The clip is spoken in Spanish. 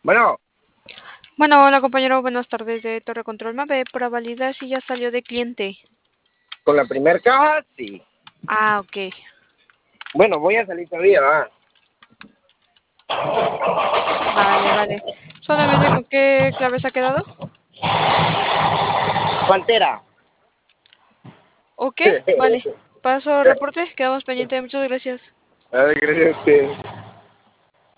Bueno, Bueno, hola compañero, buenas tardes de Torre Control Mave para validar si ya salió de cliente. con la primer caja, sí. Ah, ok. Bueno, voy a salir todavía, va. Vale. Solo me dice con qué clave se ha quedado. Pantera. Ok, vale. Paso reporte, quedamos pendientes. Muchas gracias. A ver, gracias a usted.